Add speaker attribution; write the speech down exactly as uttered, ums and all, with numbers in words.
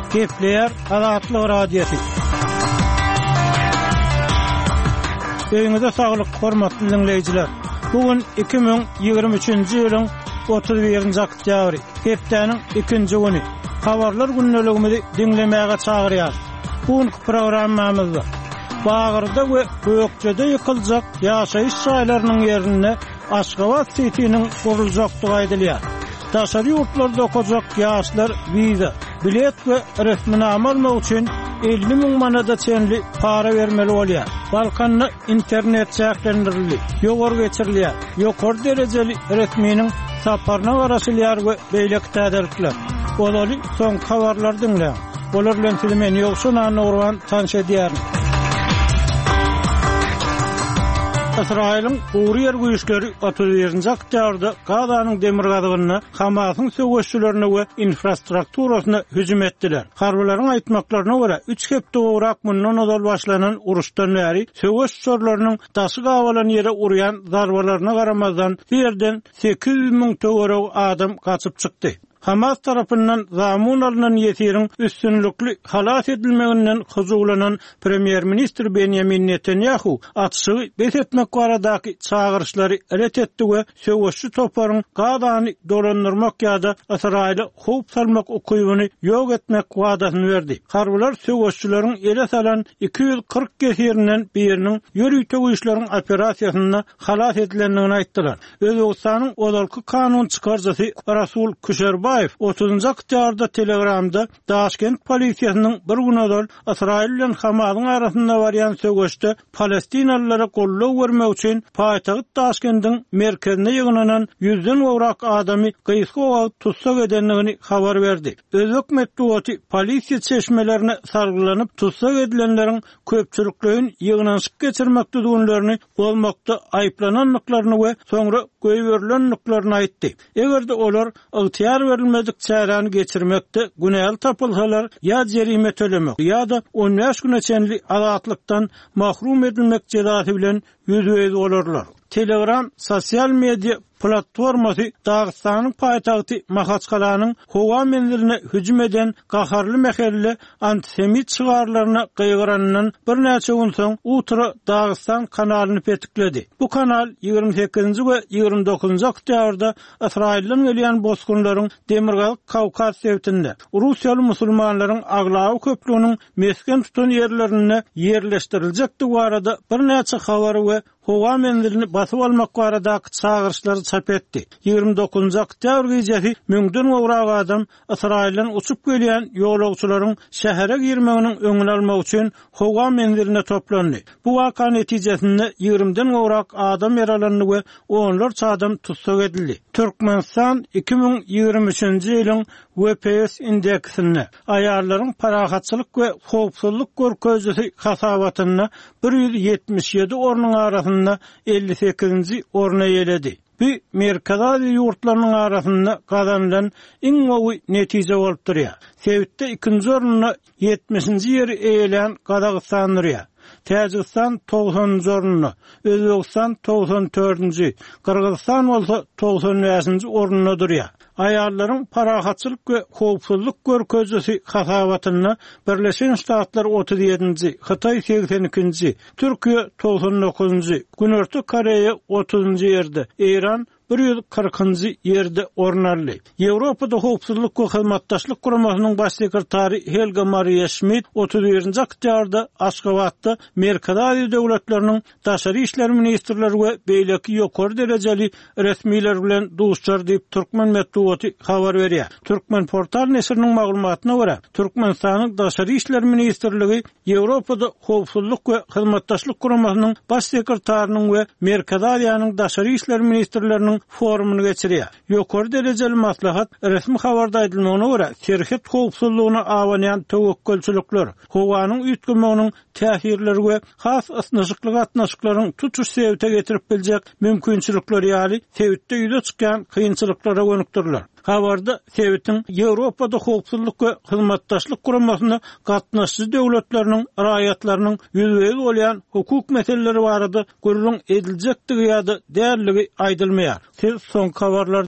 Speaker 1: Gepler Azatlyk radiosu. Öňüňizde saglyk, hormatly dinleýijiler. Bugün iki bin ýygrimi üçinji ýylyň otuz birinji oktýabry, hepdeniň ikinji güni. Habarlar günneligimizi dinlemäge çagyrýar. Bugünkü programmamyzda Bagyrda we Ökçede ýykyljak ýaşaýyş şaýlarynyň ýerine Aşgabat sitiniň guruljakdygy aýdylýar. Daşary ýurtlarda okujak ýaşlar wiza, bilet we resminama almak üçin elli ming manada çenli para bermeli bolýar. Balkanna internet çäklendirildi, ýogary geçirilýär. Ýokary derejeli resminiň saparyna garaşylýar we beýle täderlikler. Olaly soň habarlar dinleýär. Bolar bilen filmen ýokşuna norwan tanış edýär. İsrail'in Uriyer güýçleri otuz birinji oktýabrda Gazanyň demir gadygyna, Hamasyň söwüşçülerine we infrastrukturasyna hüjüm etdiler. Harbylaryň aýtmaklaryna görä, üç hepde gowrak mundan odal başlanan uruşdan bäri söwüşçüleriniň daşy gawalan ýere urýan zarbalaryna garamazdan ýerden sekiz yüz ming töwerek adam gaçyp çykdy. Hamas tarapyndan zamun alınan ýetirin üstünlükli halat edilmeginden huzurlanan Premier Minister Benjamin Netanyahu atşygy bet etmek baradaky çağırışlary ret etdi we söwüşçü toplaryň Gazany dolandyrmak ýa-da Israil'e howp salmak okuwyny ýok etmek wadasyny berdi. Harbylar söwüşçüleriň ele salan iki yüz kırk geserinden biriniň ýörüýte güýçleriň operasiýasyna halat edilendigini aýtdylar. Özbegistanyň odalky kanun çykarjysy Rasul Kusherbayev otuzunji oktýabrda Telegramda Daşkent polisiýasynyň bir gün odal Israil bilen Hamasyň arasynda barýan söwüşde Palestinalylara gollaw bermek üçin paýtagyt Daşkentiň merkezine ýygnanan yüzden gowrak adamy gysga tutsak edenligini habar berdi. Özbek medeniýeti polisiýa çeşmelerine sargylanyp tutsak edilenleriň köpçüliklerin ýygnanşyk geçirmekde dugunlaryny bolmakda aýplananlyklaryny we soňra göýberilenliklaryny aýtdy. Egerde olar ygtyýar verilmedik çärany geçirmekde günäl tapylsalar ýa jerime tölemek ýa-da on beş güne çenli azatlykdan mahrum edilmek jezasy bilen ýüzüňiz bolarlar. Telegram sosial media platformasy Dağıstanyň paýtagty Mahaçkalanyň howa menziline hüjüm eden gaharly mehelli antisemit çygarlaryna gıýgyranyň bir näçe gün soň Ultra Dağıstan kanalyny petikledi. Bu kanal ýygrimi sekizinji we ýygrimi dokuzunji oktýabrda Israilden gelýän bosgunlaryň Demirgalyk Kawkaz sewtinde Russiýaly musulmanlaryň aglawy köplüğiniň mesken tutan ýerlerine ýerleşdiriljekdi barada bir näçe habary we howa menzilini basyp almak baradaky çağırışlary çap etdi. ýygrimi dokuzunji oktýabr gecesi müňden gowrak adam Israilden uçup gelýän ýolagçylaryň şähere girmeginiň öňüni almak üçin howa menziline toplandy. Bu waka netijesinde ýygriminden gowrak adam yaralandy we onlarça adam tutsak edildi. Türkmenistan iki bin ýygrimi üçinji ýylyň W P S indeksine aýarlaryň parahatçylyk we howpsuzlyk görkezjisi hasabatyna bir yüz ýetmiş ýedi ornuň arasynda elli sekizinji orna ýeledi. Bu Merkezi ýurtlarynyň arasynda gazanylan iň gowy netije bolup durýar. Sewitde ikinji ornuny ýetmişinji ýeri eýelen Gazagystan durýar. Täjikistan togsonunji ornuny, Özbegistan togson dördünji, Kyrgyzstan bolsa togson beşinji ornuny durýar. Aýarlaryň parahatçylyk we howpsuzlyk görkezjisi hasabatyna Birleşen Ştatlar otuz ýedinji, Hytaý seksen ikinji, Türkiýe togson dokuzunji, Günorta Koreýa otuzunji ýerde, Iran bir yüz kırkıncı ýerde ornarly. Ýewropada howpsuzlyk we hyzmatdaşlyk guramasynyň baş sekretary Helga Maria Schmidt otuz birinji oktýabrda Aşgabatda Merkezi Aziýa döwletleriniň daşary işler ministrleri we beýleki ýokary derejeli resmiler bilen duşjar diýip Türkmen medeniýeti habar berýär. Türkmen portal nesriniň maglumatyna görä, Türkmenistanyň daşary işler ministrligi Ýewropada howpsuzlyk we hyzmatdaşlyk guramasynyň baş sekretarynyň we Merkezi Aziýanyň daşary işler ministrleriniň forumuny geçirýär. Ýokary derejeli maslahat resmi habarda aýdylmagyna görä, şerhet howpsuzlygyna awanýan tewekkelçilikler, howanyň üýtgemeginiň täsirleri we has asnaşyklyk atnaşyklaryň tutuş sebäpte getirip biljek mümkinçilikleri ýaly sebäpde ýüze çykýan kynçylyklara gönükdirler. Habarda Sewitin Ýewropada howpsuzlyk we hyzmatdaşlyk guramasyna gatnaşçy döwletleriniň raýatlarynyň ýüzüňiz bolýan hukuk meseleleri barada görülen ediljekdigi ýa-da dälligi aýdylmaýar. Siz soň habarlar